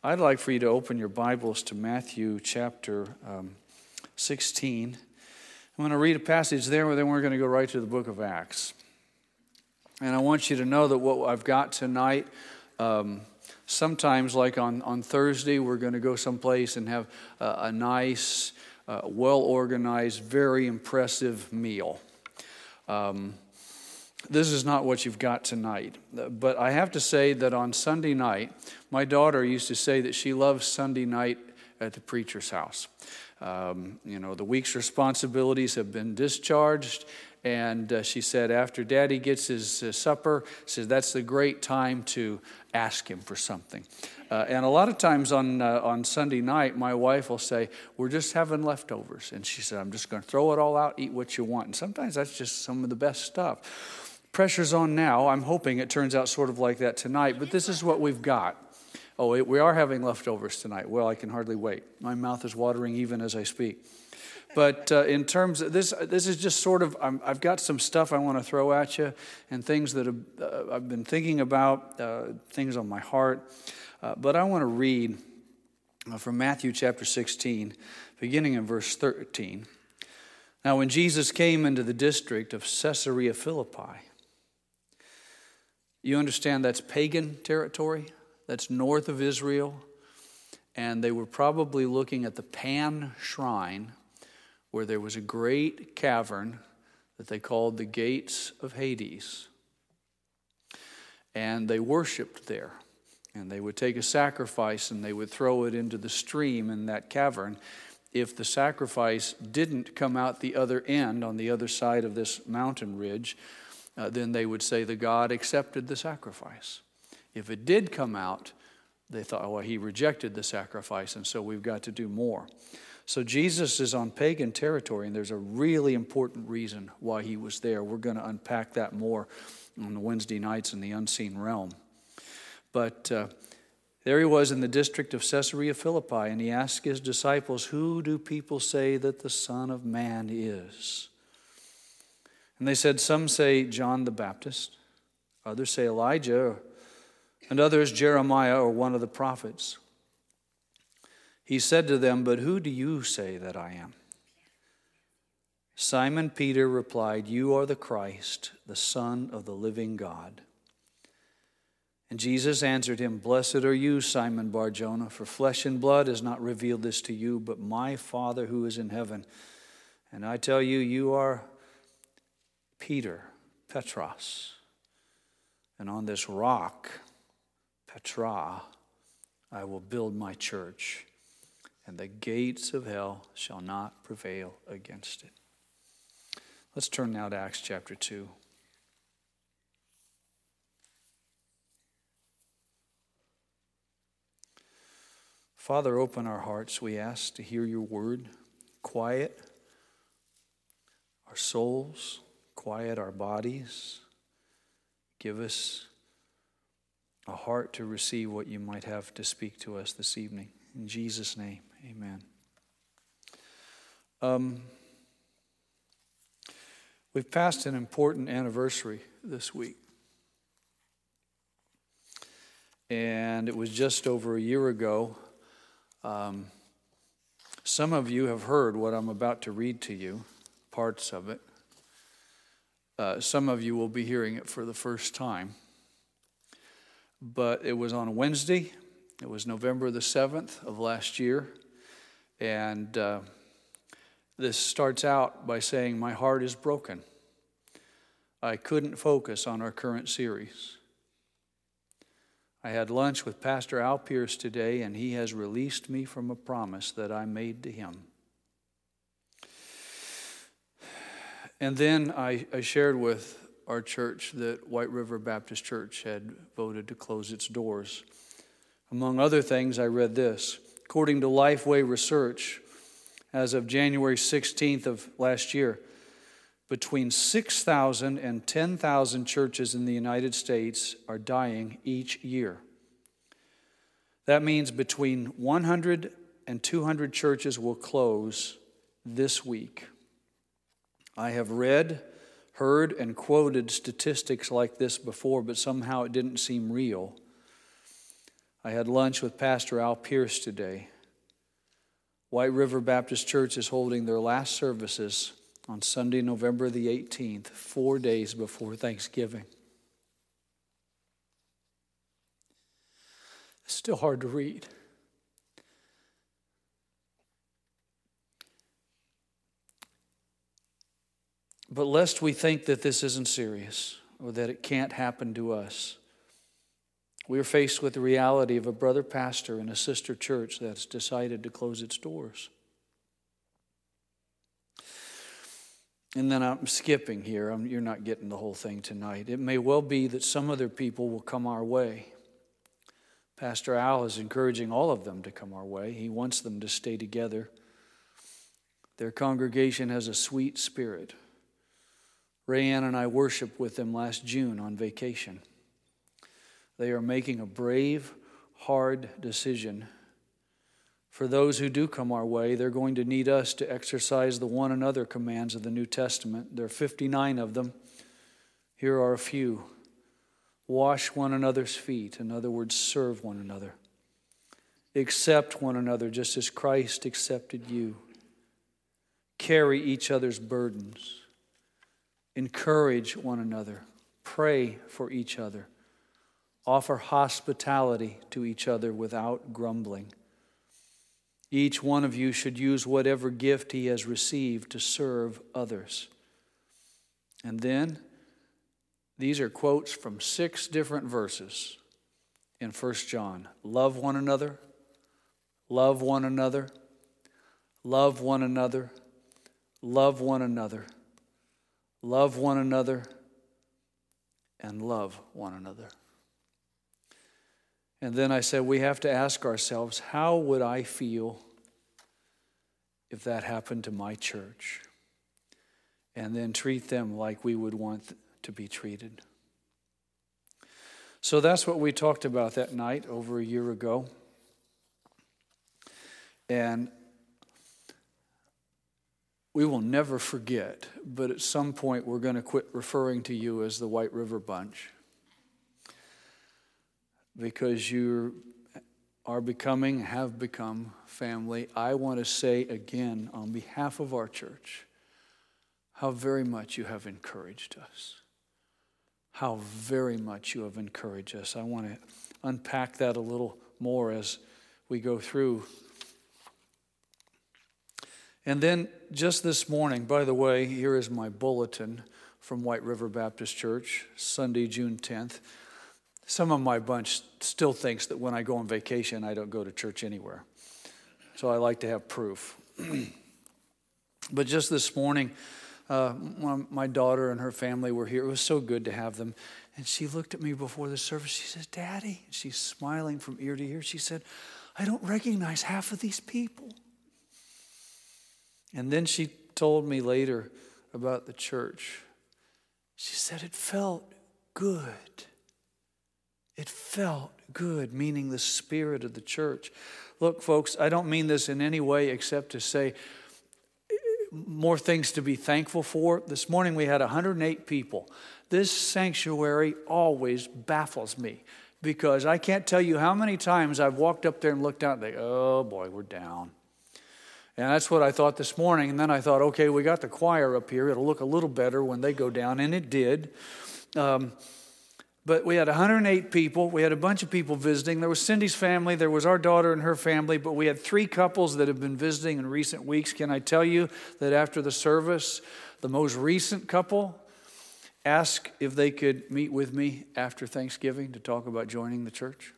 I'd like for you to open your Bibles to Matthew chapter 16. I'm going to read a passage there, then we're going to go right to the book of Acts. And I want you to know that what I've got tonight, sometimes like on Thursday, we're going to go someplace and have a nice, well-organized, very impressive meal. This is not what you've got tonight. But I have to say that on Sunday night, my daughter used to say that she loves Sunday night at the preacher's house. The week's responsibilities have been discharged, and she said after Daddy gets his supper, says that's the great time to ask him for something. And a lot of times on Sunday night, my wife will say, we're just having leftovers. And she said, I'm just going to throw it all out, eat what you want. And sometimes that's just some of the best stuff. Pressure's on now. I'm hoping it turns out sort of like that tonight, but this is what we've got. We are having leftovers tonight. Well, I can hardly wait. My mouth is watering even as I speak. But in terms of this is just sort of, I've got some stuff I want to throw at you and things that I've been thinking about, things on my heart. But I want to read from Matthew chapter 16, beginning in verse 13. Now, when Jesus came into the district of Caesarea Philippi, you understand that's pagan territory. That's north of Israel. And they were probably looking at the Pan Shrine, where there was a great cavern that they called the Gates of Hades. And they worshiped there. And they would take a sacrifice and they would throw it into the stream in that cavern. If the sacrifice didn't come out the other end, on the other side of this mountain ridge, then they would say the God accepted the sacrifice. If it did come out, they thought, well, he rejected the sacrifice, and so we've got to do more. So Jesus is on pagan territory, and there's a really important reason why he was there. We're going to unpack that more on the Wednesday nights in the unseen realm. But there he was in the district of Caesarea Philippi, and he asked his disciples, who do people say that the Son of Man is? And they said, some say John the Baptist, others say Elijah, and others Jeremiah or one of the prophets. He said to them, but who do you say that I am? Simon Peter replied, you are the Christ, the Son of the living God. And Jesus answered him, blessed are you, Simon Bar-Jonah, for flesh and blood has not revealed this to you, but my Father who is in heaven. And I tell you, you are Peter, Petros, and on this rock, Petra, I will build my church, and the gates of hell shall not prevail against it. Let's turn now to Acts chapter 2. Father, open our hearts, we ask, to hear your word. Quiet our souls, quiet our bodies. Give us a heart to receive what you might have to speak to us this evening. In Jesus' name, amen. We've passed an important anniversary this week. And it was just over a year ago. Some of you have heard what I'm about to read to you, parts of it. Some of you will be hearing it for the first time. But it was on a Wednesday. It was November the 7th of last year. And this starts out by saying, my heart is broken. I couldn't focus on our current series. I had lunch with Pastor Al Pierce today, and he has released me from a promise that I made to him. And then I shared with our church that White River Baptist Church had voted to close its doors. Among other things, I read this. According to Lifeway Research, as of January 16th of last year, between 6,000 and 10,000 churches in the United States are dying each year. That means between 100 and 200 churches will close this week. I have read, heard, and quoted statistics like this before, but somehow it didn't seem real. I had lunch with Pastor Al Pierce today. White River Baptist Church is holding their last services on Sunday, November the 18th, 4 days before Thanksgiving. It's still hard to read. But lest we think that this isn't serious or that it can't happen to us, we are faced with the reality of a brother pastor in a sister church that's decided to close its doors. And then I'm skipping here. You're not getting the whole thing tonight. It may well be that some other people will come our way. Pastor Al is encouraging all of them to come our way. He wants them to stay together. Their congregation has a sweet spirit. Rayanne and I worshiped with them last June on vacation. They are making a brave, hard decision. For those who do come our way, they're going to need us to exercise the one another commands of the New Testament. There are 59 of them. Here are a few. Wash one another's feet. In other words, serve one another. Accept one another just as Christ accepted you. Carry each other's burdens. Encourage one another. Pray for each other. Offer hospitality to each other without grumbling. Each one of you should use whatever gift he has received to serve others. And then, these are quotes from 6 different verses in 1 John. Love one another. Love one another. Love one another. Love one another. Love one another. And love one another. And then I said, we have to ask ourselves, how would I feel if that happened to my church? And then treat them like we would want to be treated. So that's what we talked about that night over a year ago. And we will never forget, but at some point we're going to quit referring to you as the White River Bunch. Because you are becoming, have become family. I want to say again on behalf of our church, how very much you have encouraged us. How very much you have encouraged us. I want to unpack that a little more as we go through. And then just this morning, by the way, here is my bulletin from White River Baptist Church, Sunday, June 10th. Some of my bunch still thinks that when I go on vacation, I don't go to church anywhere. So I like to have proof. But just this morning, my daughter and her family were here. It was so good to have them. And she looked at me before the service. She said, Daddy, she's smiling from ear to ear. She said, I don't recognize half of these people. And then she told me later about the church. She said, it felt good. It felt good, meaning the spirit of the church. Look, folks, I don't mean this in any way except to say more things to be thankful for. This morning we had 108 people. This sanctuary always baffles me because I can't tell you how many times I've walked up there and looked out and think, oh boy, we're down. And that's what I thought this morning. And then I thought, okay, we got the choir up here. It'll look a little better when they go down. And it did. But we had 108 people. We had a bunch of people visiting. There was Cindy's family. There was our daughter and her family. But we had 3 couples that have been visiting in recent weeks. Can I tell you that after the service, the most recent couple asked if they could meet with me after Thanksgiving to talk about joining the church?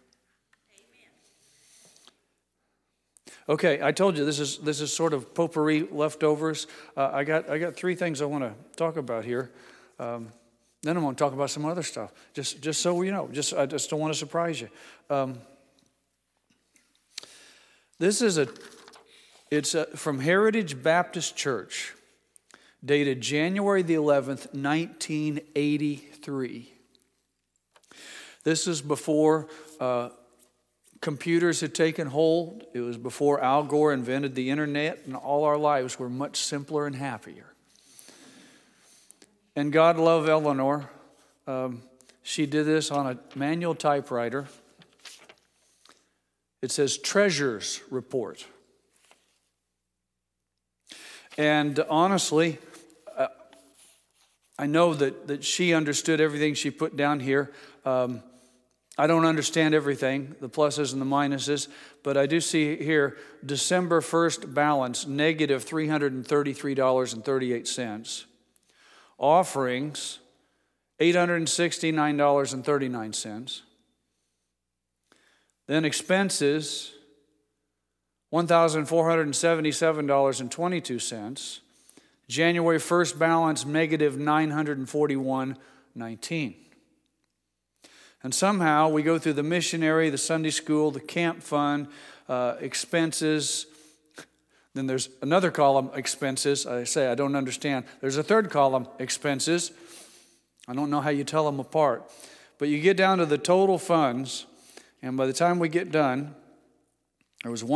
Okay, I told you this is sort of potpourri leftovers. I got 3 things I want to talk about here. Then I'm going to talk about some other stuff. Just so you know. I just don't want to surprise you. This is it's from Heritage Baptist Church, dated January the 11th, 1983. This is before computers had taken hold. It was before Al Gore invented the internet, and all our lives were much simpler and happier. And God love Eleanor. She did this on a manual typewriter. It says treasures report. And honestly, I know that she understood everything she put down here. I don't understand everything, the pluses and the minuses, but I do see here December 1st balance, negative $333.38. Offerings, $869.39. Then expenses, $1,477.22. January 1st balance, negative $941.19. And somehow we go through the missionary, the Sunday school, the camp fund, expenses. Then there's another column, expenses. I say I don't understand. There's a third column, expenses. I don't know how you tell them apart. But you get down to the total funds, and by the time we get done, there was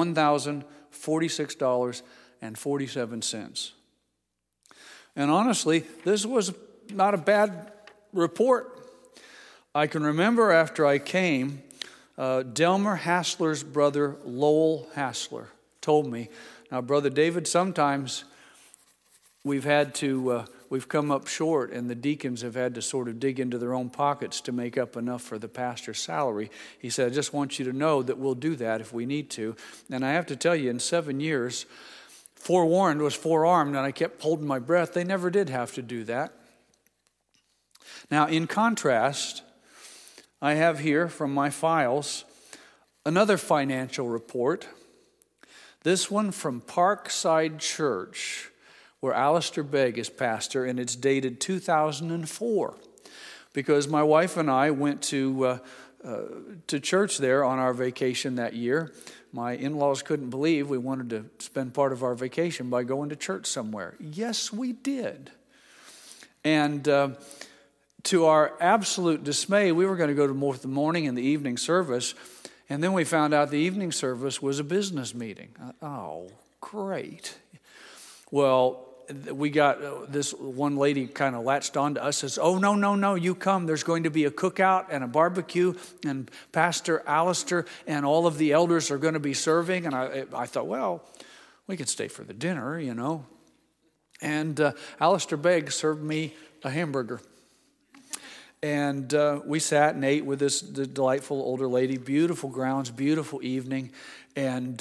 $1,046.47. And honestly, this was not a bad report. I can remember after I came, Delmer Hassler's brother, Lowell Hassler, told me, now, Brother David, sometimes we've come up short, and the deacons have had to sort of dig into their own pockets to make up enough for the pastor's salary. He said, I just want you to know that we'll do that if we need to. And I have to tell you, in 7 years, forewarned was forearmed, and I kept holding my breath. They never did have to do that. Now, in contrast, I have here from my files another financial report. This one from Parkside Church, where Alistair Begg is pastor, and it's dated 2004. Because my wife and I went to church there on our vacation that year. My in-laws couldn't believe we wanted to spend part of our vacation by going to church somewhere. Yes, we did. And to our absolute dismay, we were going to go to both the morning and the evening service, and then we found out the evening service was a business meeting. Oh, great. Well, we got this one lady kind of latched on to us, says, oh, no, you come. There's going to be a cookout and a barbecue, and Pastor Alistair and all of the elders are going to be serving. And I thought, well, we could stay for the dinner, you know. And Alistair Begg served me a hamburger. And we sat and ate with this delightful older lady, beautiful grounds, beautiful evening. And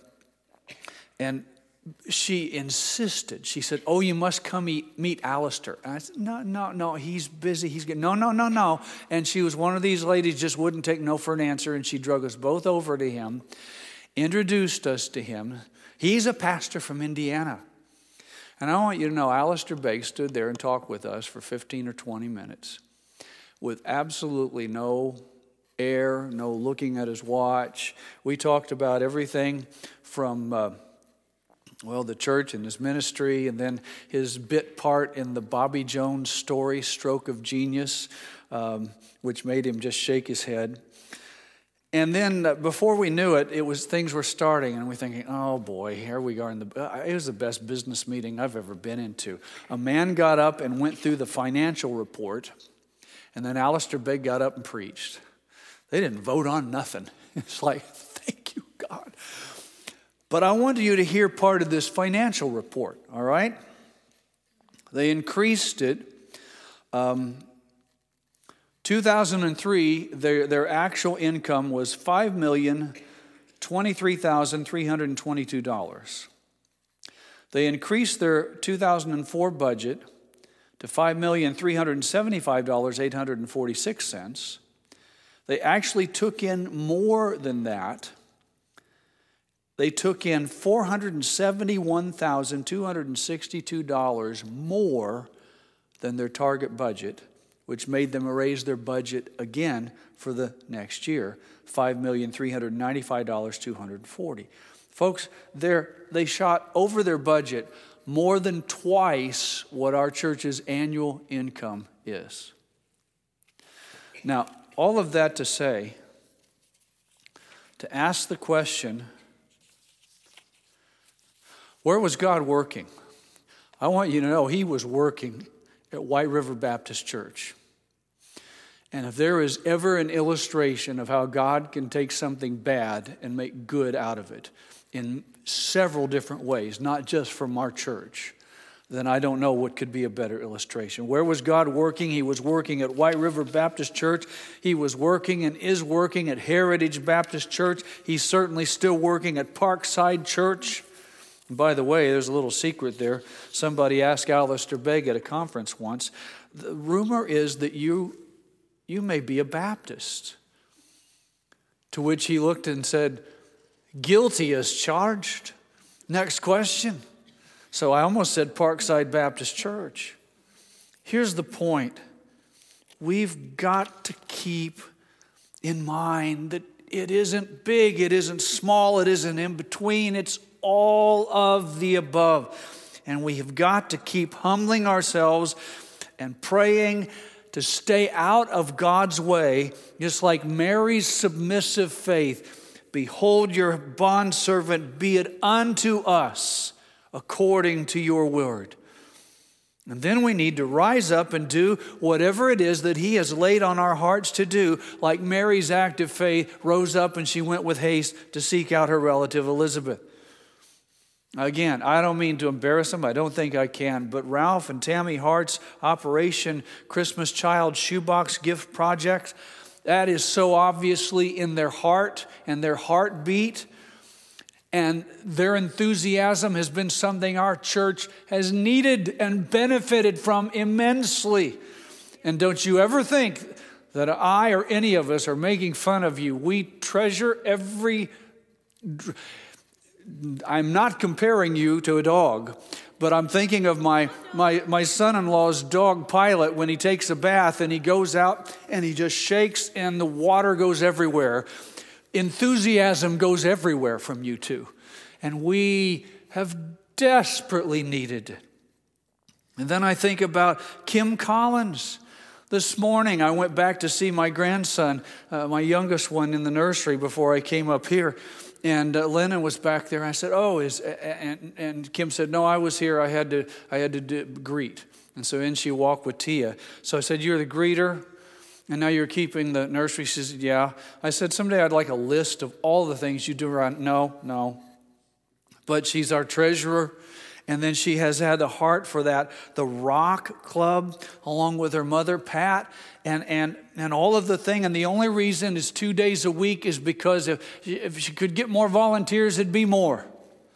she insisted. She said, oh, you must come meet Alistair. And I said, no, he's busy. He's good. No. And she was one of these ladies, just wouldn't take no for an answer. And she drug us both over to him, introduced us to him. He's a pastor from Indiana. And I want you to know, Alistair Begg stood there and talked with us for 15 or 20 minutes with absolutely no air, no looking at his watch. We talked about everything from the church and his ministry, and then his bit part in the Bobby Jones story, Stroke of Genius, which made him just shake his head. And then before we knew it, things were starting, and we're thinking, oh boy, here we are. It was the best business meeting I've ever been into. A man got up and went through the financial report, and then Alistair Begg got up and preached. They didn't vote on nothing. It's like, thank you, God. But I want you to hear part of this financial report, all right? They increased it. 2003, their actual income was $5,023,322. They increased their 2004 budget to $5,375,846. They actually took in more than that. They took in $471,262 more than their target budget, which made them raise their budget again for the next year, $5,395,240. Folks, they shot over their budget more than twice what our church's annual income is. Now, all of that to say, to ask the question, where was God working? I want you to know He was working at White River Baptist Church. And if there is ever an illustration of how God can take something bad and make good out of it in several different ways, not just from our church, then I don't know what could be a better illustration. Where was God working? He was working at White River Baptist Church. He was working and is working at Heritage Baptist Church. He's certainly still working at Parkside Church. And by the way, there's a little secret there. Somebody asked Alistair Begg at a conference once, the rumor is that you may be a Baptist. To which he looked and said, guilty as charged. Next question. So I almost said Parkside Baptist Church. Here's the point. We've got to keep in mind that it isn't big, it isn't small, it isn't in between. It's all of the above. And we have got to keep humbling ourselves and praying to stay out of God's way, just like Mary's submissive faith. Behold your bondservant, be it unto us according to your word. And then we need to rise up and do whatever it is that he has laid on our hearts to do, like Mary's act of faith rose up and she went with haste to seek out her relative Elizabeth. Again, I don't mean to embarrass them. I don't think I can. But Ralph and Tammy Hart's Operation Christmas Child Shoebox Gift Project, that is so obviously in their heart and their heartbeat. And their enthusiasm has been something our church has needed and benefited from immensely. And don't you ever think that I or any of us are making fun of you. We treasure every... I'm not comparing you to a dog, but I'm thinking of my son-in-law's dog Pilot when he takes a bath and he goes out and he just shakes and the water goes everywhere. Enthusiasm goes everywhere from you two. And we have desperately needed it. And then I think about Kim Collins. This morning I went back to see my grandson, my youngest one in the nursery before I came up here. And Lennon was back there. I said, and Kim said, no, I was here. I had to greet. And so in she walked with Tia. So I said, you're the greeter? And now you're keeping the nursery? She said, yeah. I said, someday I'd like a list of all the things you do around. No. But she's our treasurer. And then she has had the heart for that, the Rock Club, along with her mother, Pat, and all of the thing. And the only reason is 2 days a week is because if she could get more volunteers, it'd be more.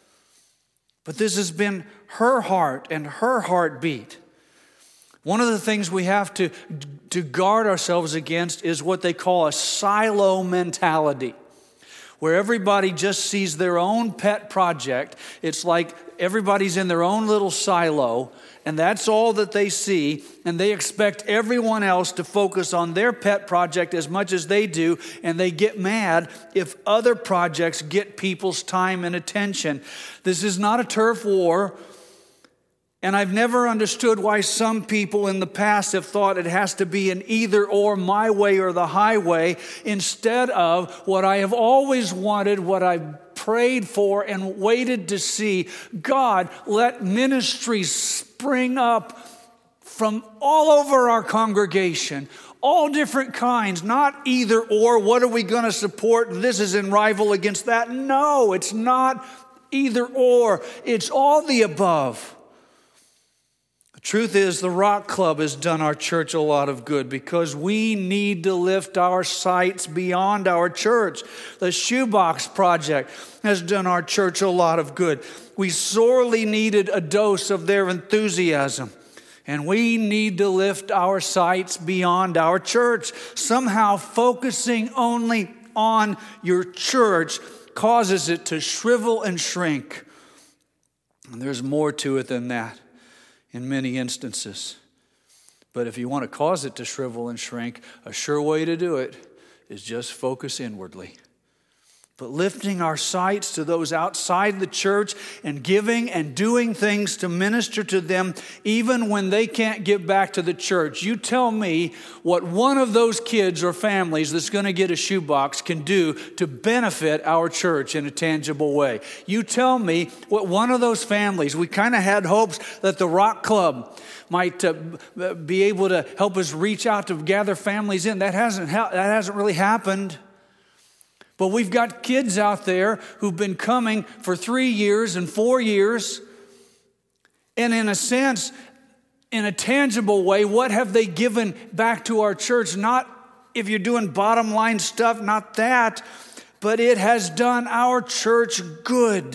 But this has been her heart and her heartbeat. One of the things we have to guard ourselves against is what they call a silo mentality, where everybody just sees their own pet project. It's like everybody's in their own little silo, and that's all that they see, and they expect everyone else to focus on their pet project as much as they do, and they get mad if other projects get people's time and attention. This is not a turf war. And I've never understood why some people in the past have thought it has to be an either or, my way or the highway, instead of what I have always wanted, what I've prayed for and waited to see. God, let ministries spring up from all over our congregation, all different kinds, not either or, what are we going to support? This is in rival against that. No, it's not either or, it's all the above. The truth is, the Rock Club has done our church a lot of good because we need to lift our sights beyond our church. The Shoebox Project has done our church a lot of good. We sorely needed a dose of their enthusiasm, and we need to lift our sights beyond our church. Somehow focusing only on your church causes it to shrivel and shrink. And there's more to it than that in many instances. But if you want to cause it to shrivel and shrink, a sure way to do it is just focus inwardly. but lifting our sights to those outside the church and giving and doing things to minister to them even when they can't get back to the church. You tell me what one of those kids or families that's going to get a shoebox can do to benefit our church in a tangible way. You tell me what one of those families, we kind of had hopes that the Rock Club might be able to help us reach out to gather families in. That hasn't really happened. But we've got kids out there who've been coming for 3 years and 4 years. And in a sense, in a tangible way, what have they given back to our church? Not if you're doing bottom line stuff, not that, but it has done our church good.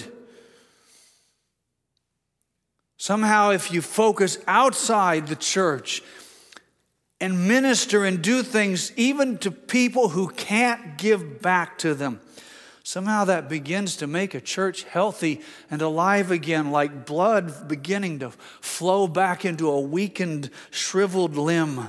Somehow, if you focus outside the church and minister and do things even to people who can't give back to them, somehow that begins to make a church healthy and alive again, like blood beginning to flow back into a weakened, shriveled limb.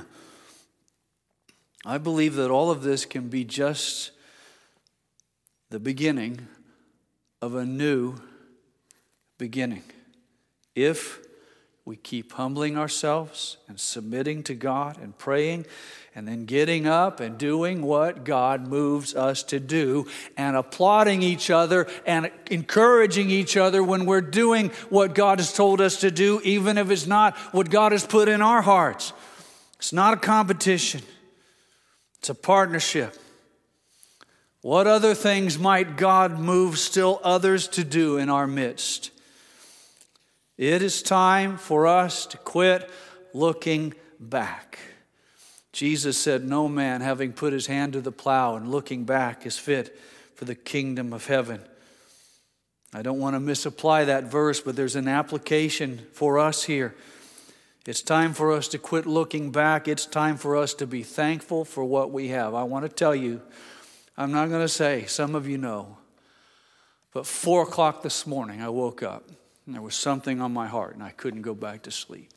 I believe that all of this can be just the beginning of a new beginning. If we keep humbling ourselves and submitting to God and praying and then getting up and doing what God moves us to do and applauding each other and encouraging each other when we're doing what God has told us to do, even if it's not what God has put in our hearts. It's not a competition. It's a partnership. What other things might God move still others to do in our midst? It is time for us to quit looking back. Jesus said, "No man, having put his hand to the plow and looking back, is fit for the kingdom of heaven." I don't want to misapply that verse, but there's an application for us here. It's time for us to quit looking back. It's time for us to be thankful for what we have. I want to tell you, I'm not going to say, some of you know, but 4 o'clock this morning I woke up. And there was something on my heart, and I couldn't go back to sleep.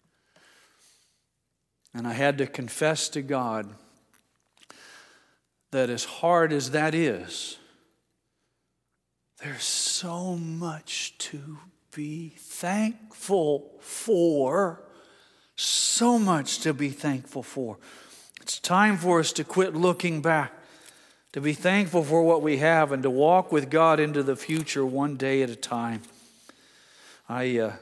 And I had to confess to God that as hard as that is, there's so much to be thankful for. So much to be thankful for. It's time for us to quit looking back, to be thankful for what we have, and to walk with God into the future one day at a time. I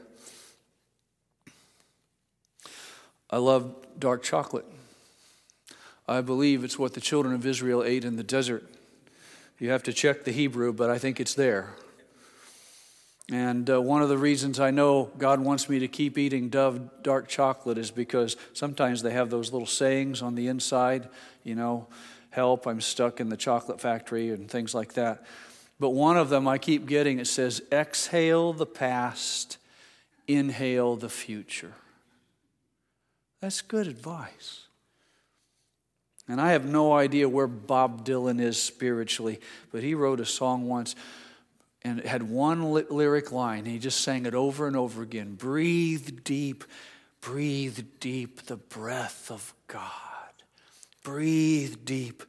love dark chocolate. I believe it's what the children of Israel ate in the desert. You have to check the Hebrew, but I think it's there. And one of the reasons I know God wants me to keep eating Dove dark chocolate is because sometimes they have those little sayings on the inside, help, I'm stuck in the chocolate factory and things like that. But one of them I keep getting, it says, exhale the past, inhale the future. That's good advice. And I have no idea where Bob Dylan is spiritually, but he wrote a song once, and it had one lyric line. He just sang it over and over again. Breathe deep, the breath of God. Breathe deep,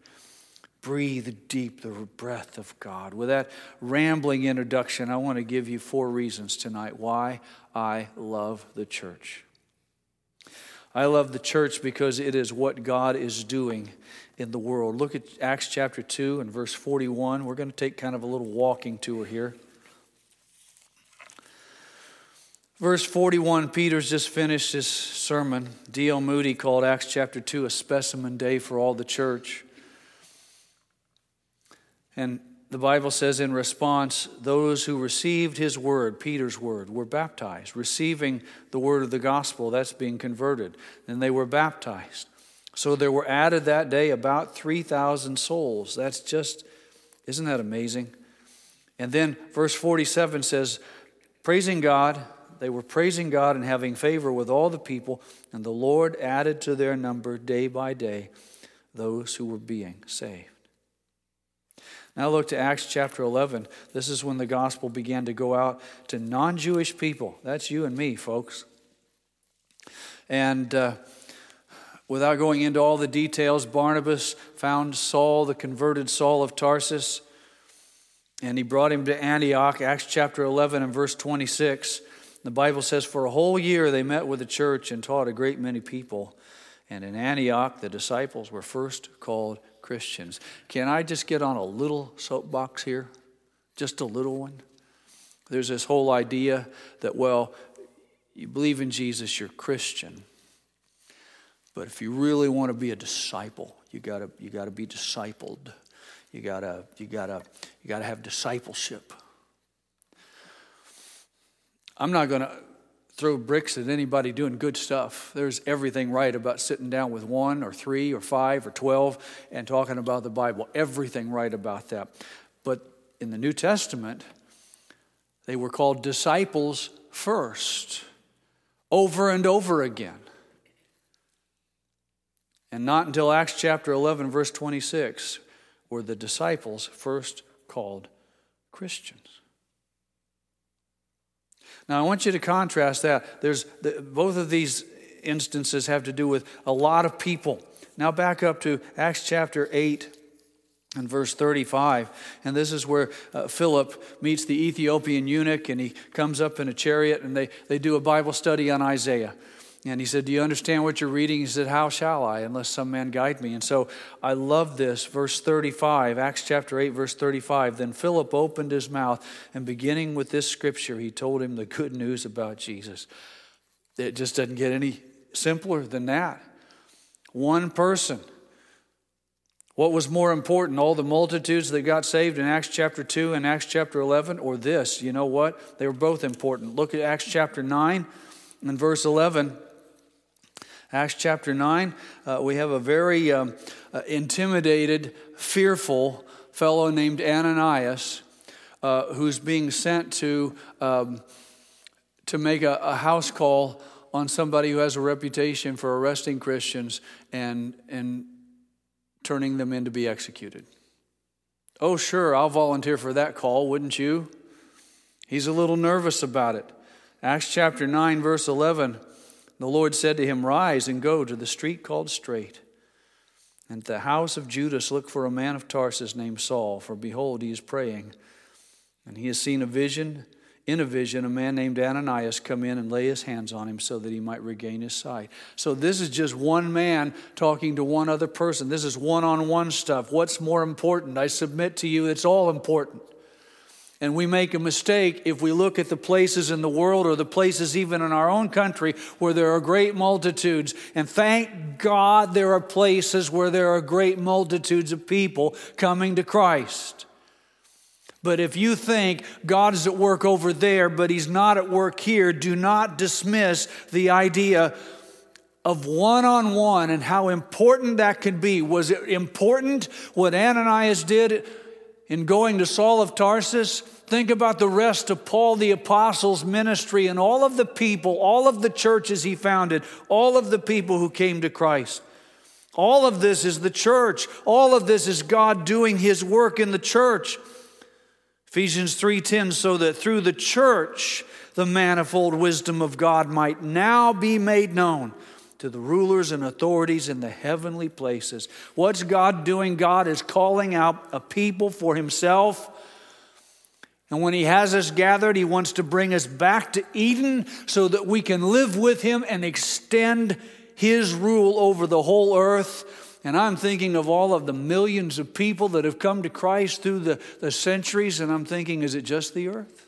the breath of God. With that rambling introduction, I want to give you 4 reasons tonight why I love the church. I love the church because it is what God is doing in the world. Look at Acts chapter 2 and verse 41. We're going to take kind of a little walking tour here. Verse 41, Peter's just finished his sermon. D.L. Moody called Acts chapter 2 a specimen day for all the church. And the Bible says in response, those who received his word, Peter's word, were baptized. Receiving the word of the gospel, that's being converted. Then they were baptized. So there were added that day about 3,000 souls. That's just, isn't that amazing? And then verse 47 says, praising God, they were praising God and having favor with all the people, and the Lord added to their number day by day those who were being saved. Now look to Acts chapter 11. This is when the gospel began to go out to non-Jewish people. That's you and me, folks. And without going into all the details, Barnabas found Saul, the converted Saul of Tarsus. And he brought him to Antioch, Acts chapter 11 and verse 26. The Bible says, for a whole year they met with the church and taught a great many people. And in Antioch, the disciples were first called Christians. Can I just get on a little soapbox here? Just a little one. There's this whole idea that, well, you believe in Jesus, you're Christian. But if you really want to be a disciple, you gotta be discipled. You gotta have discipleship. I'm not going to throw bricks at anybody doing good stuff. There's everything right about sitting down with 1 or 3 or 5 or 12 and talking about the Bible. Everything right about that. But in the New Testament, they were called disciples first, over and over again. And not until Acts chapter 11, verse 26, were the disciples first called Christians. Now, I want you to contrast that. Both of these instances have to do with a lot of people. Now, back up to Acts chapter 8 and verse 35. And this is where Philip meets the Ethiopian eunuch, and he comes up in a chariot, and they do a Bible study on Isaiah. And he said, do you understand what you're reading? He said, how shall I, unless some man guide me? And so I love this, verse 35, Acts chapter 8, verse 35. Then Philip opened his mouth, and beginning with this scripture, he told him the good news about Jesus. It just doesn't get any simpler than that. One person. What was more important, all the multitudes that got saved in Acts chapter 2 and Acts chapter 11, or this? You know what? They were both important. Look at Acts chapter 9 and verse 11. Acts chapter 9, we have a very intimidated, fearful fellow named Ananias who's being sent to make a house call on somebody who has a reputation for arresting Christians and turning them in to be executed. Oh, sure, I'll volunteer for that call, wouldn't you? He's a little nervous about it. Acts chapter 9, verse 11. The Lord said to him, rise and go to the street called Straight. And at the house of Judas look for a man of Tarsus named Saul, for behold, he is praying. And he has seen in a vision, a man named Ananias come in and lay his hands on him so that he might regain his sight. So this is just one man talking to one other person. This is one-on-one stuff. What's more important? I submit to you, it's all important. And we make a mistake if we look at the places in the world or the places even in our own country where there are great multitudes. And thank God there are places where there are great multitudes of people coming to Christ. But if you think God is at work over there, but He's not at work here, do not dismiss the idea of one-on-one and how important that could be. Was it important what Ananias did in going to Saul of Tarsus? Think about the rest of Paul the Apostle's ministry and all of the people, all of the churches he founded, all of the people who came to Christ. All of this is the church. All of this is God doing His work in the church. Ephesians 3:10, so that through the church the manifold wisdom of God might now be made known to the rulers and authorities in the heavenly places. What's God doing? God is calling out a people for Himself. And when He has us gathered, He wants to bring us back to Eden so that we can live with Him and extend His rule over the whole earth. And I'm thinking of all of the millions of people that have come to Christ through the centuries, and I'm thinking, is it just the earth?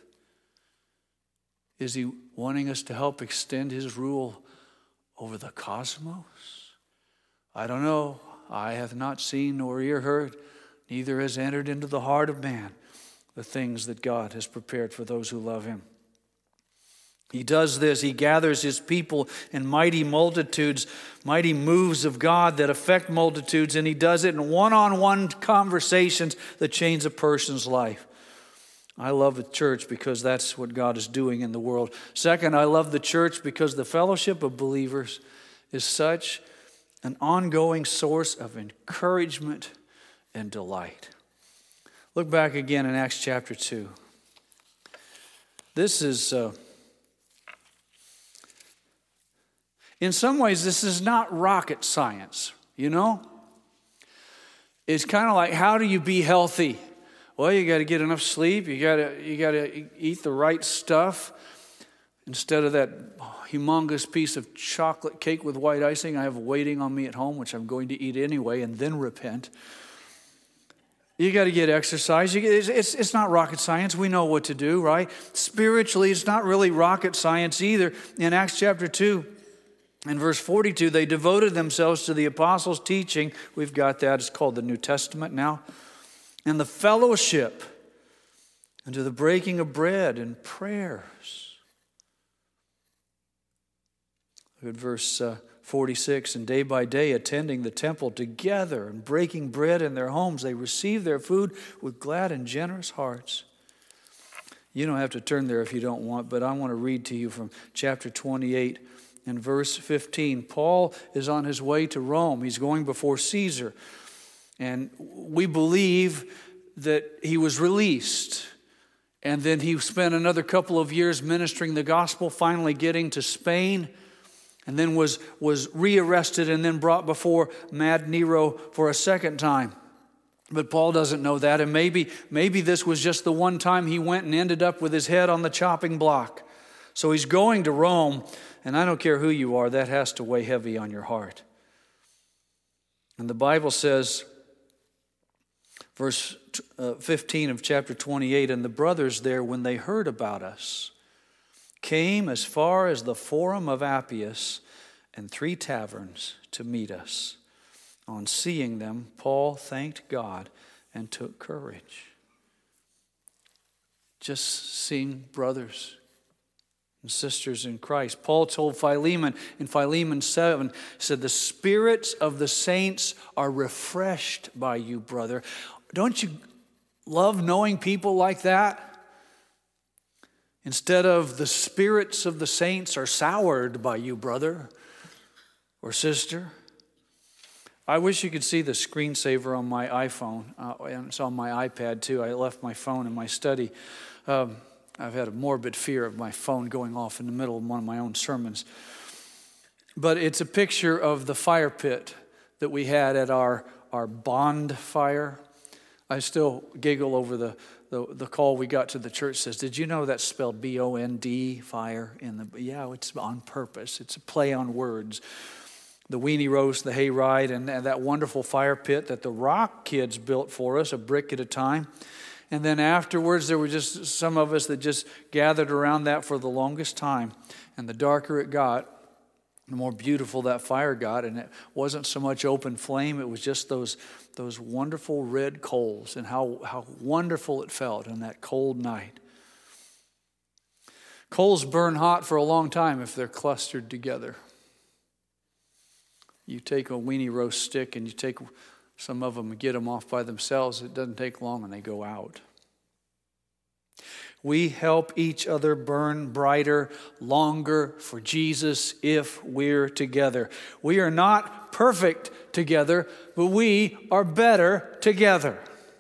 Is He wanting us to help extend His rule over the cosmos? I don't know. Eye hath not seen nor ear heard, neither has entered into the heart of man the things that God has prepared for those who love Him. He does this. He gathers His people in mighty multitudes, mighty moves of God that affect multitudes, and He does it in one-on-one conversations that change a person's life. I love the church because that's what God is doing in the world. Second, I love the church because the fellowship of believers is such an ongoing source of encouragement and delight. Look back again in Acts chapter 2. This is, in some ways, this is not rocket science, you know? It's kind of like, how do you be healthy? Well, you got to get enough sleep. You got to eat the right stuff. Instead of that humongous piece of chocolate cake with white icing I have waiting on me at home, which I'm going to eat anyway and then repent. You got to get exercise. It's not rocket science. We know what to do, right? Spiritually, it's not really rocket science either. In Acts chapter 2 and verse 42, they devoted themselves to the apostles' teaching. We've got that. It's called the New Testament now. And the fellowship, and to the breaking of bread and prayers. Look at verse 46, and day by day attending the temple together and breaking bread in their homes, they received their food with glad and generous hearts. You don't have to turn there if you don't want, but I want to read to you from chapter 28 and verse 15. Paul is on his way to Rome. He's going before Caesar. And we believe that he was released. And then he spent another couple of years ministering the gospel, finally getting to Spain. And then was rearrested and then brought before Mad Nero for a second time. But Paul doesn't know that. And maybe this was just the one time he went and ended up with his head on the chopping block. So he's going to Rome. And I don't care who you are, that has to weigh heavy on your heart. And the Bible says, verse 15 of chapter 28, and the brothers there, when they heard about us, came as far as the Forum of Appius and 3 taverns to meet us. On seeing them, Paul thanked God and took courage. Just seeing brothers and sisters in Christ. Paul told Philemon in Philemon 7, said, the spirits of the saints are refreshed by you, brother. Don't you love knowing people like that? Instead of the spirits of the saints are soured by you, brother or sister. I wish you could see the screensaver on my iPhone. And it's on my iPad too. I left my phone in my study. I've had a morbid fear of my phone going off in the middle of one of my own sermons. But it's a picture of the fire pit that we had at our bond fire. I still giggle over the call we got to the church says, did you know that's spelled B-O-N-D, fire? Yeah, it's on purpose. It's a play on words. The weenie roast, the hayride, and that wonderful fire pit that the Rock kids built for us, a brick at a time. And then afterwards, there were just some of us that just gathered around that for the longest time. And the darker it got, the more beautiful that fire got. And it wasn't so much open flame, it was just those wonderful red coals, and how wonderful it felt on that cold night. Coals burn hot for a long time if they're clustered together. You take a weenie roast stick and you take some of them and get them off by themselves. It doesn't take long and they go out. We help each other burn brighter, longer for Jesus if we're together. We are not perfect together, but we are better together.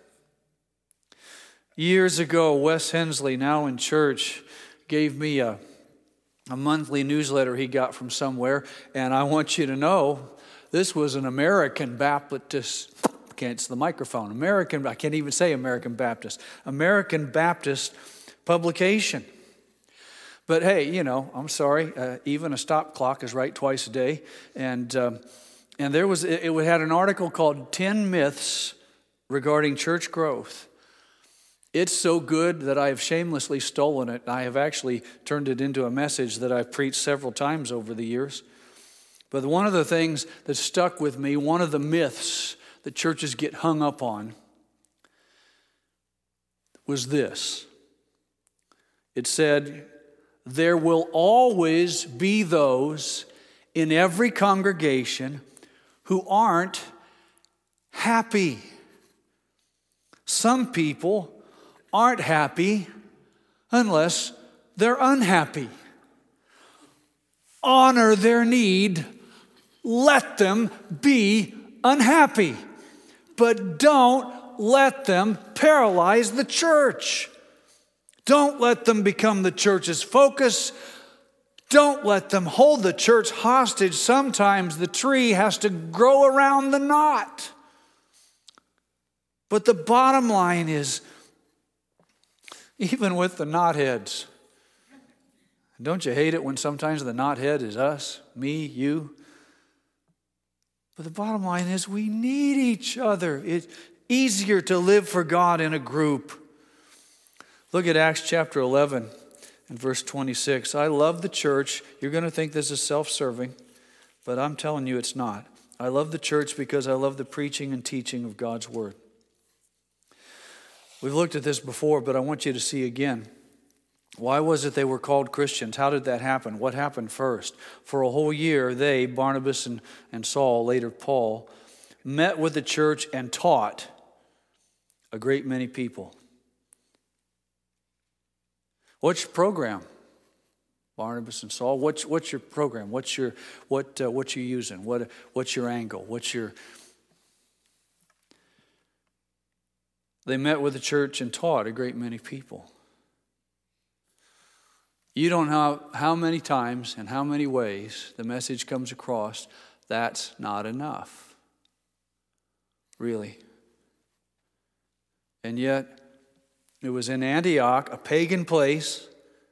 Years ago, Wes Hensley, now in church, gave me a monthly newsletter he got from somewhere, and I want you to know this was an American Baptist, it's the microphone, I can't even say American Baptist publication. But hey, I'm sorry, even a stop clock is right twice a day. And it had an article called 10 Myths Regarding Church Growth. It's so good that I have shamelessly stolen it. I have actually turned it into a message that I've preached several times over the years. But one of the things that stuck with me, one of the myths that churches get hung up on, was this. It said, there will always be those in every congregation who aren't happy. Some people aren't happy unless they're unhappy. Honor their need. Let them be unhappy. But don't let them paralyze the church. Don't let them become the church's focus. Don't let them hold the church hostage. Sometimes the tree has to grow around the knot. But the bottom line is, even with the knotheads. Don't you hate it when sometimes the knothead is us, me, you? But the bottom line is we need each other. It's easier to live for God in a group. Look at Acts chapter 11 and verse 26. I love the church. You're going to think this is self-serving, but I'm telling you it's not. I love the church because I love the preaching and teaching of God's word. We've looked at this before, but I want you to see again. Why was it they were called Christians? How did that happen? What happened first? For a whole year, they, Barnabas and Saul, later Paul, met with the church and taught a great many people. What's your program, Barnabas and Saul? What's your program? What you using? What's your angle? They met with the church and taught a great many people. You don't know how many times and how many ways the message comes across. That's not enough. Really. And yet, it was in Antioch, a pagan place,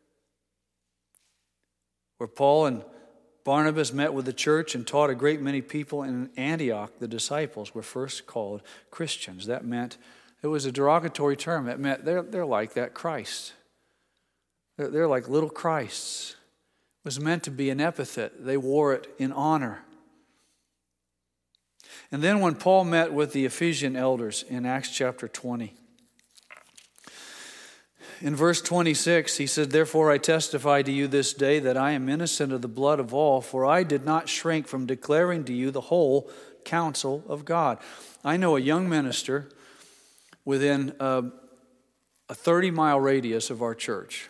where Paul and Barnabas met with the church and taught a great many people. In Antioch, the disciples were first called Christians. That meant, it was a derogatory term. It meant they're like that Christ. They're like little Christs. It was meant to be an epithet. They wore it in honor. And then when Paul met with the Ephesian elders in Acts chapter 20, in verse 26, he said, Therefore I testify to you this day that I am innocent of the blood of all, for I did not shrink from declaring to you the whole counsel of God. I know a young minister within a 30-mile radius of our church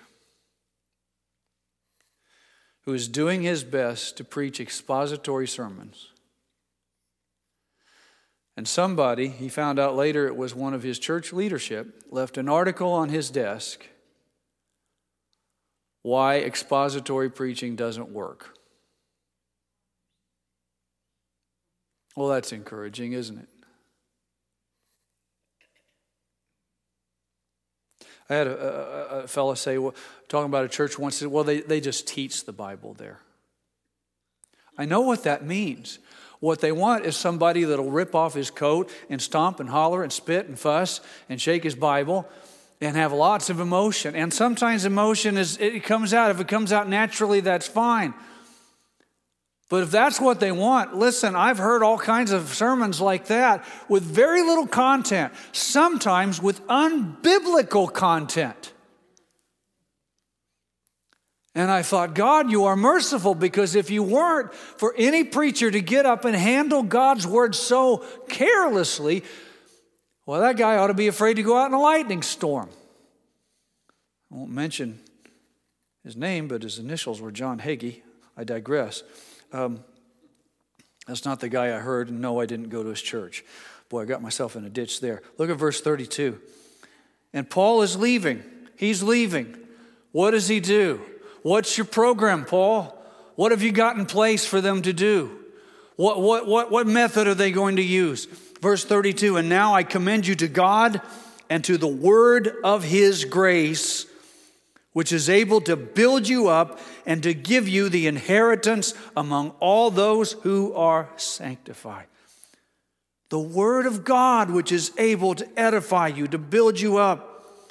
who is doing his best to preach expository sermons. And somebody, he found out later it was one of his church leadership, left an article on his desk, Why Expository Preaching Doesn't Work. Well, that's encouraging, isn't it? I had a fellow say, talking about a church once, said, well, they just teach the Bible there. I know what that means. What they want is somebody that'll rip off his coat and stomp and holler and spit and fuss and shake his Bible and have lots of emotion. And sometimes emotion, it comes out. If it comes out naturally, that's fine. But if that's what they want, listen, I've heard all kinds of sermons like that with very little content, sometimes with unbiblical content. And I thought, God, you are merciful, because if you weren't for any preacher to get up and handle God's word so carelessly, well, that guy ought to be afraid to go out in a lightning storm. I won't mention his name, but his initials were John Hagee. I digress. That's not the guy I heard, and no, I didn't go to his church. Boy, I got myself in a ditch there. Look at verse 32. And Paul is leaving. He's leaving. What does he do? What's your program, Paul? What have you got in place for them to do? What method are they going to use? Verse 32, and now I commend you to God and to the word of his grace, which is able to build you up and to give you the inheritance among all those who are sanctified. The word of God, which is able to edify you, to build you up.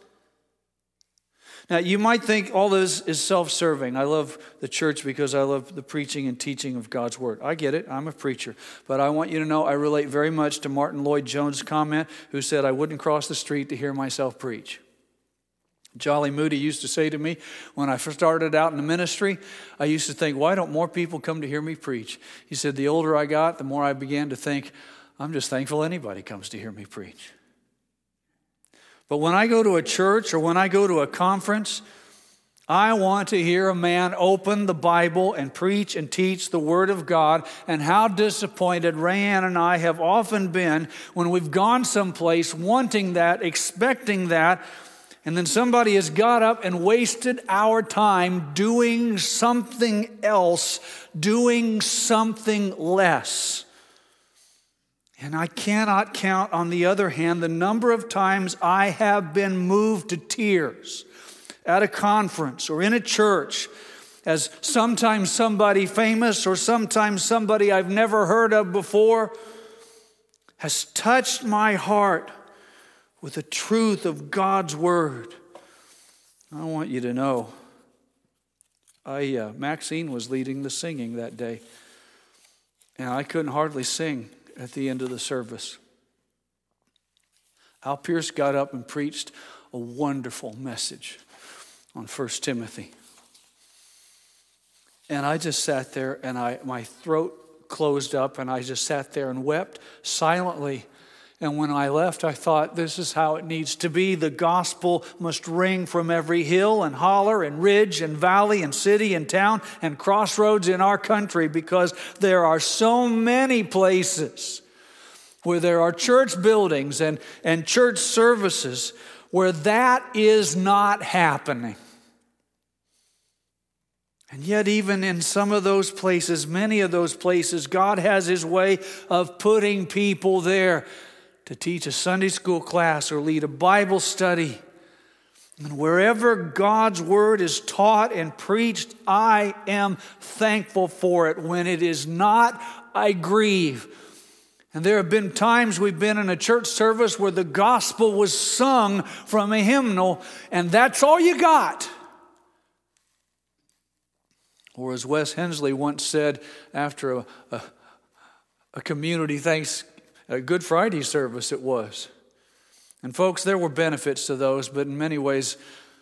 Now, you might think all this is self-serving. I love the church because I love the preaching and teaching of God's word. I get it. I'm a preacher. But I want you to know I relate very much to Martin Lloyd-Jones' comment, who said, I wouldn't cross the street to hear myself preach. Jolly Moody used to say to me, when I first started out in the ministry, I used to think, why don't more people come to hear me preach? He said, the older I got, the more I began to think, I'm just thankful anybody comes to hear me preach. But when I go to a church or when I go to a conference, I want to hear a man open the Bible and preach and teach the Word of God. And how disappointed Rayanne and I have often been when we've gone someplace wanting that, expecting that, and then somebody has got up and wasted our time doing something else, doing something less. And I cannot count, on the other hand, the number of times I have been moved to tears at a conference or in a church as sometimes somebody famous or sometimes somebody I've never heard of before has touched my heart with the truth of God's Word. I want you to know, Maxine was leading the singing that day, and I couldn't hardly sing at the end of the service. Al Pierce got up and preached a wonderful message on 1 Timothy. And I just sat there and my throat closed up and I just sat there and wept silently. And when I left, I thought, this is how it needs to be. The gospel must ring from every hill and holler and ridge and valley and city and town and crossroads in our country, because there are so many places where there are church buildings and church services where that is not happening. And yet even in some of those places, many of those places, God has His way of putting people there to teach a Sunday school class or lead a Bible study. And wherever God's Word is taught and preached, I am thankful for it. When it is not, I grieve. And there have been times we've been in a church service where the gospel was sung from a hymnal, and that's all you got. Or as Wes Hensley once said after a community a Good Friday service it was. And folks, there were benefits to those, but in many ways,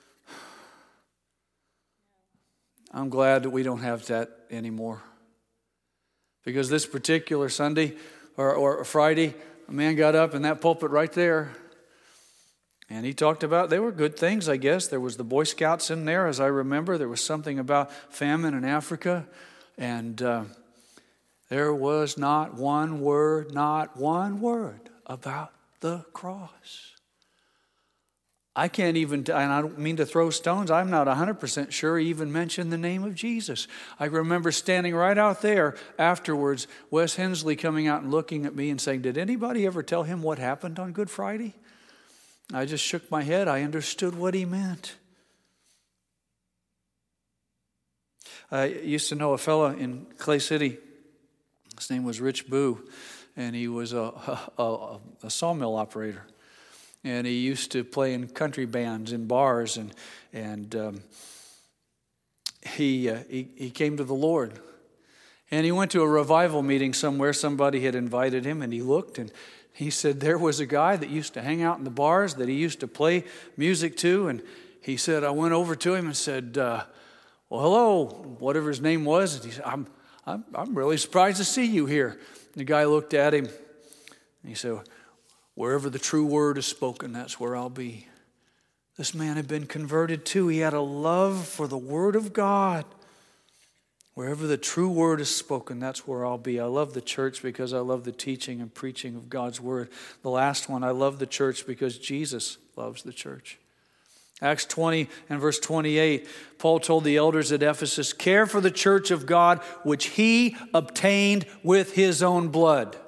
I'm glad that we don't have that anymore. Because this particular Sunday or Friday, a man got up in that pulpit right there, and he talked about, they were good things, I guess. There was the Boy Scouts in there, as I remember. There was something about famine in Africa, and there was not one word about the cross. I can't even, and I don't mean to throw stones, I'm not 100% sure he even mentioned the name of Jesus. I remember standing right out there afterwards, Wes Hensley coming out and looking at me and saying, did anybody ever tell him what happened on Good Friday? I just shook my head. I understood what he meant. I used to know a fellow in Clay City. His name was Rich Boo, and he was a sawmill operator. And he used to play in country bands in bars, and he came to the Lord. And he went to a revival meeting somewhere. Somebody had invited him, and he looked, and he said there was a guy that used to hang out in the bars that he used to play music to. And he said, I went over to him and said, well, hello, whatever his name was. And he said, I'm really surprised to see you here. And the guy looked at him, and he said, wherever the true word is spoken, that's where I'll be. This man had been converted too. He had a love for the Word of God. Wherever the true word is spoken, that's where I'll be. I love the church because I love the teaching and preaching of God's Word. The last one, I love the church because Jesus loves the church. Acts 20 and verse 28, Paul told the elders at Ephesus, care for the church of God, which he obtained with his own blood.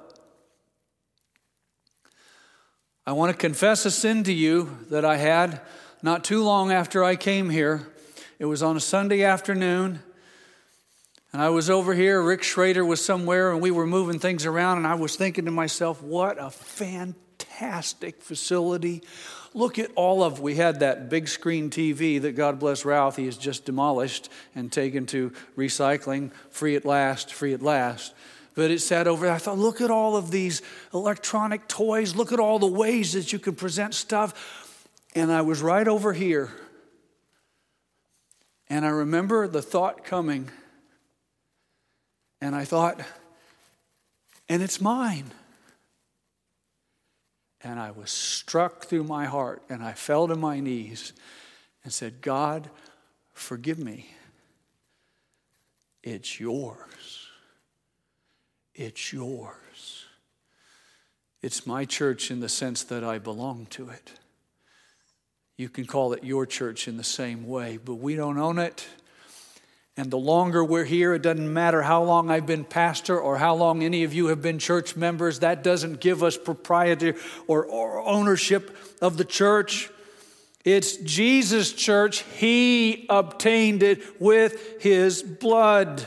I want to confess a sin to you that I had not too long after I came here. It was on a Sunday afternoon. And I was over here, Rick Schrader was somewhere, and we were moving things around, and I was thinking to myself, what a fantastic facility. Look at we had that big screen TV that, God bless Ralph, he has just demolished and taken to recycling, free at last. But it sat over there. I thought, look at all of these electronic toys. Look at all the ways that you can present stuff. And I was right over here. And I remember the thought coming. And I thought, and it's mine. And I was struck through my heart, and I fell to my knees and said, God, forgive me. It's yours. It's yours. It's my church in the sense that I belong to it. You can call it your church in the same way, but we don't own it. And the longer we're here, it doesn't matter how long I've been pastor or how long any of you have been church members. That doesn't give us propriety or ownership of the church. It's Jesus' church. He obtained it with his blood.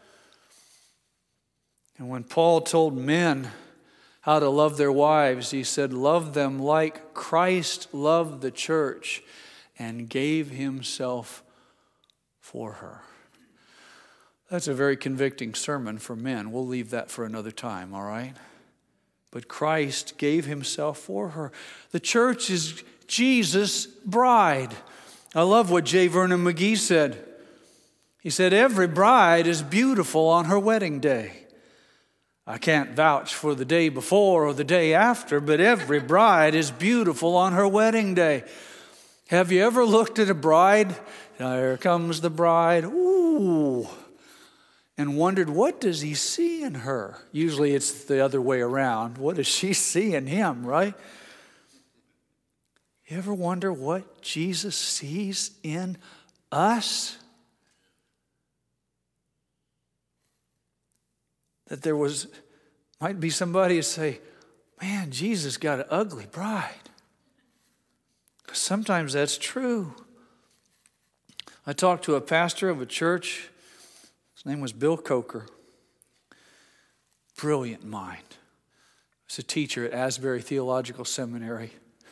And when Paul told men how to love their wives, he said, love them like Christ loved the church and gave himself for her. That's a very convicting sermon for men. We'll leave that for another time, all right? But Christ gave himself for her. The church is Jesus' bride. I love what J. Vernon McGee said. He said, every bride is beautiful on her wedding day. I can't vouch for the day before or the day after, but every bride is beautiful on her wedding day. Have you ever looked at a bride? Here comes the bride. Ooh. And wondered, what does he see in her? Usually it's the other way around. What does she see in him, right? You ever wonder what Jesus sees in us? That there might be somebody who say, man, Jesus got an ugly bride. Because sometimes that's true. I talked to a pastor of a church. His name was Bill Coker. Brilliant mind. He was a teacher at Asbury Theological Seminary.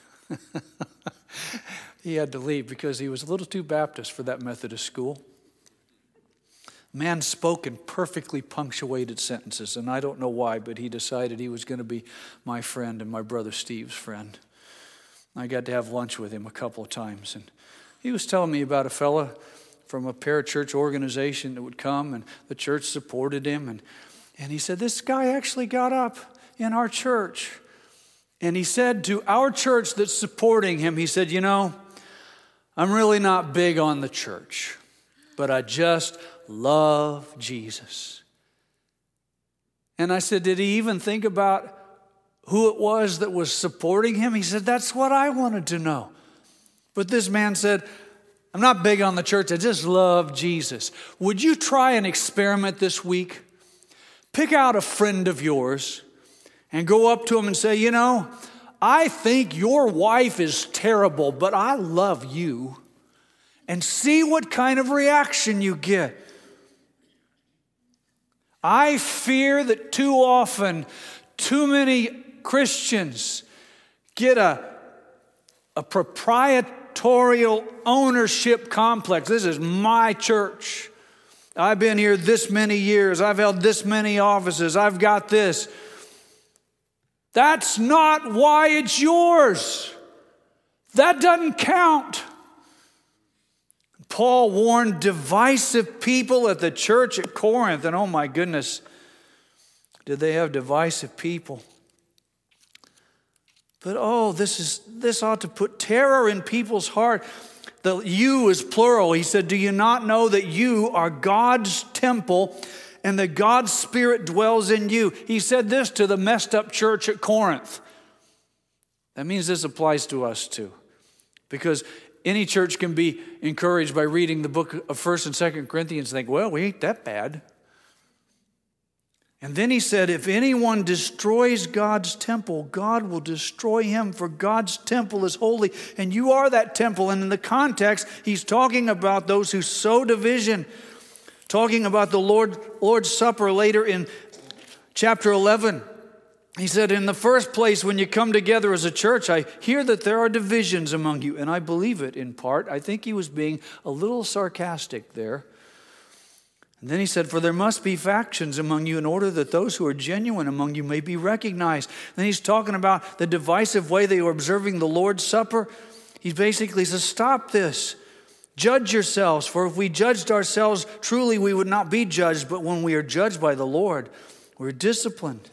He had to leave because he was a little too Baptist for that Methodist school. Man spoke in perfectly punctuated sentences, and I don't know why, but he decided he was going to be my friend and my brother Steve's friend. I got to have lunch with him a couple of times, and he was telling me about a fella from a parachurch organization that would come, and the church supported him, and he said, this guy actually got up in our church, and he said to our church that's supporting him, he said, you know, I'm really not big on the church, but I just love Jesus. And I said, did he even think about who it was that was supporting him? He said, that's what I wanted to know. But this man said, I'm not big on the church, I just love Jesus. Would you try an experiment this week? Pick out a friend of yours and go up to him and say, you know, I think your wife is terrible, but I love you. And see what kind of reaction you get. I fear that too often, too many Christians get a proprietorial ownership complex. This is my church. I've been here this many years. I've held this many offices. I've got this. That's not why it's yours. That doesn't count. Paul warned divisive people at the church at Corinth, and oh my goodness, did they have divisive people. But this ought to put terror in people's heart. The you is plural. He said, do you not know that you are God's temple and that God's Spirit dwells in you? He said this to the messed up church at Corinth. That means this applies to us too. Because any church can be encouraged by reading the book of 1st and 2nd Corinthians and think, well, we ain't that bad. And then he said, if anyone destroys God's temple, God will destroy him, for God's temple is holy, and you are that temple. And in the context, he's talking about those who sow division, talking about the Lord's Supper later in chapter 11. He said, in the first place, when you come together as a church, I hear that there are divisions among you. And I believe it in part. I think he was being a little sarcastic there. And then he said, for there must be factions among you in order that those who are genuine among you may be recognized. Then he's talking about the divisive way they were observing the Lord's Supper. He basically says, stop this. Judge yourselves. For if we judged ourselves, truly we would not be judged. But when we are judged by the Lord, we're disciplined.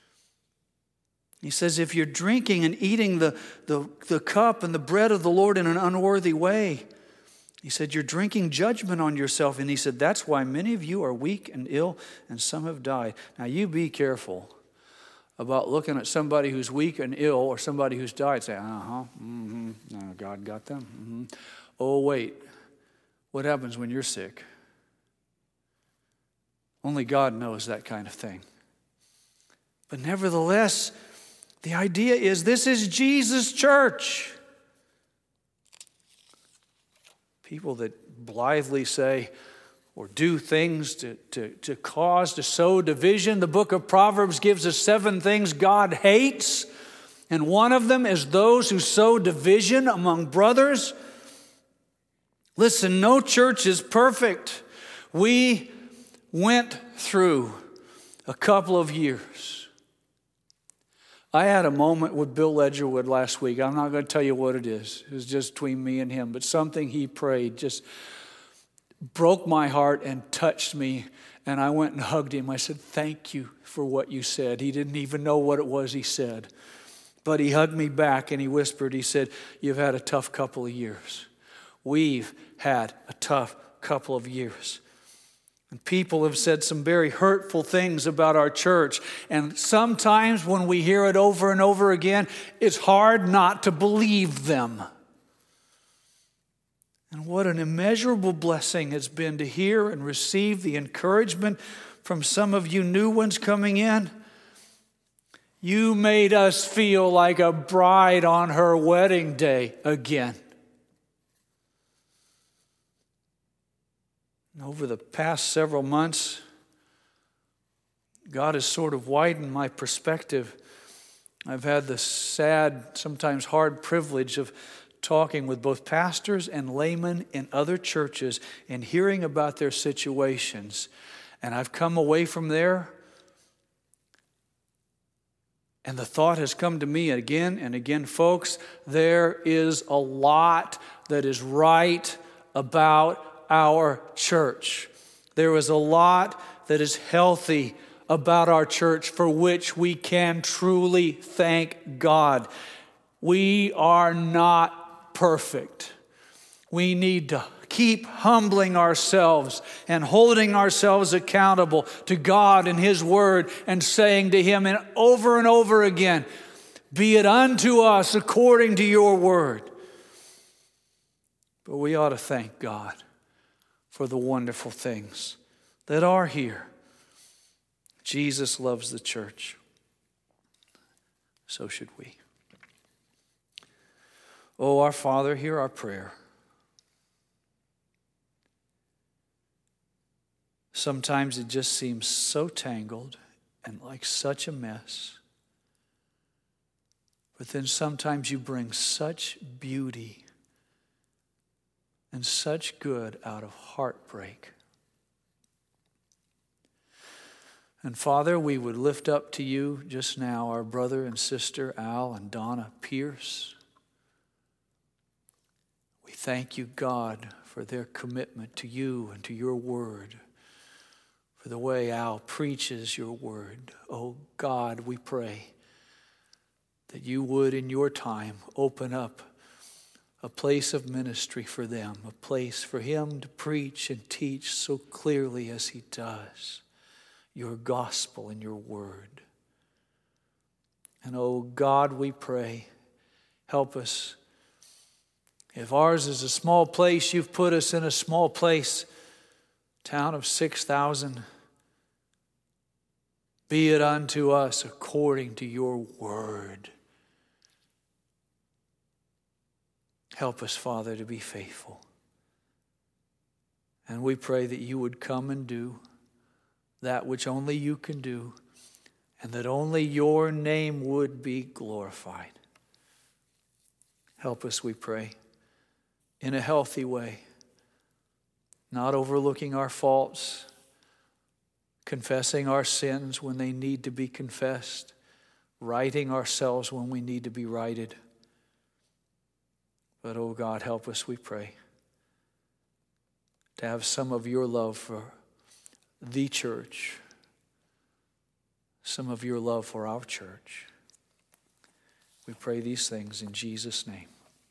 He says, if you're drinking and eating the cup and the bread of the Lord in an unworthy way, he said, you're drinking judgment on yourself. And he said, that's why many of you are weak and ill and some have died. Now you be careful about looking at somebody who's weak and ill or somebody who's died, saying, no, God got them. Oh, wait, what happens when you're sick? Only God knows that kind of thing. But nevertheless, the idea is this is Jesus' church. People that blithely say or do things to sow division. The book of Proverbs gives us 7 things God hates, and one of them is those who sow division among brothers. Listen, no church is perfect. We went through a couple of years. I had a moment with Bill Ledgerwood last week. I'm not going to tell you what it is. It was just between me and him. But something he prayed just broke my heart and touched me. And I went and hugged him. I said, thank you for what you said. He didn't even know what it was he said. But he hugged me back and he whispered, he said, you've had a tough couple of years. We've had a tough couple of years. And people have said some very hurtful things about our church. And sometimes when we hear it over and over again, it's hard not to believe them. And what an immeasurable blessing it's been to hear and receive the encouragement from some of you new ones coming in. You made us feel like a bride on her wedding day again. Over the past several months, God has sort of widened my perspective. I've had the sad, sometimes hard privilege of talking with both pastors and laymen in other churches and hearing about their situations. And I've come away from there, and the thought has come to me again and again, folks, there is a lot that is right about our church. There is a lot that is healthy about our church for which we can truly thank God. We are not perfect. We need to keep humbling ourselves and holding ourselves accountable to God and His Word and saying to Him and over again, be it unto us according to your word. But we ought to thank God for the wonderful things that are here. Jesus loves the church. So should we. Oh, our Father, hear our prayer. Sometimes it just seems so tangled and like such a mess. But then sometimes you bring such beauty and such good out of heartbreak. And Father, we would lift up to you just now our brother and sister Al and Donna Pierce. We thank you, God, for their commitment to you and to your word, for the way Al preaches your word. Oh God, we pray that you would in your time open up a place of ministry for them, a place for him to preach and teach so clearly as he does your gospel and your word. And oh God, we pray, help us. If ours is a small place, you've put us in a small place, town of 6,000. Be it unto us according to your word. Help us, Father, to be faithful. And we pray that you would come and do that which only you can do, and that only your name would be glorified. Help us, we pray, in a healthy way, not overlooking our faults, confessing our sins when they need to be confessed, righting ourselves when we need to be righted. But, oh God, help us, we pray, to have some of your love for the church, some of your love for our church. We pray these things in Jesus' name.